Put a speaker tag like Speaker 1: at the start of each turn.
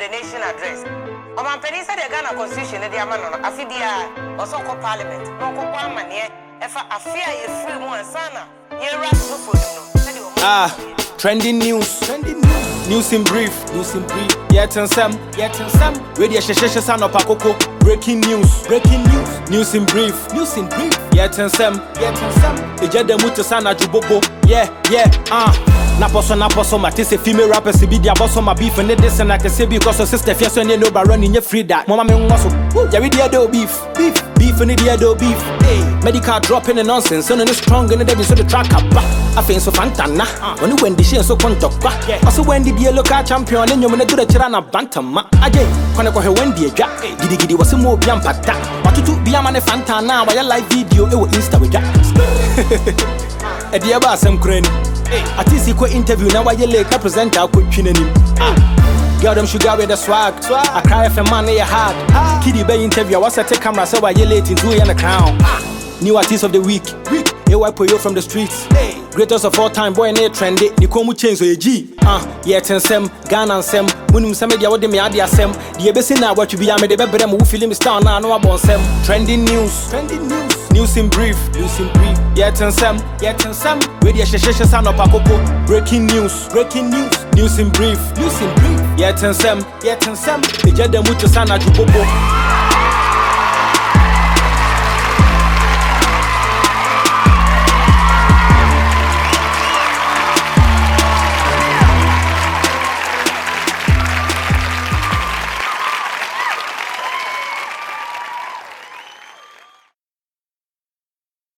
Speaker 1: the Nation address. Omampeni said the Ghana Constitution the amano afidia also ko parliament. No ko amane efa afia ye free mo ansana. Ye rap no for no.
Speaker 2: Trending news. News in brief. Yet and some. Radio sheshe sana pakoko. Breaking news. News in brief. Yet and some. Ejade muto sana jubobo. Yeah. Naposo matise female rappers be their boss on my beef and this and I can say because her sister fears when you know by running your free that. Mama me muscle. Yeah, we the other beef and the other beef. Hey, medical dropping the nonsense, so no strong and the so the track up. I feel so fantana. When you went the shit so contour. Also when the local champion and you wanna do the Chirana Bantama. Again, Konako Wendy a jack. Giddy was a more biampata. But to be a man a fantana by a live video, it will insta with that. At the Abba some crane. At this equal interview, now I yell like present our quick chin. Girl, them sugar with the swag. I cry if a man they hard. Kiddie Bay interview, I was at the camera, so I yell into you and a crown. New artist of the week. A wipe you from the streets. Greatest of all time, boy, near trendy. The Komu chains so a G. Yet and Sem, Ghana and Sem. When you send me the me adia Sem. The Abessin now what you be, I made a better who feel him down now. No about Sem. Trending news. News in brief. Yet and Sem. Radio sheshe sana pakoko. Breaking news. News in brief. Yet and Sem. Ejade mucho sana jubobo.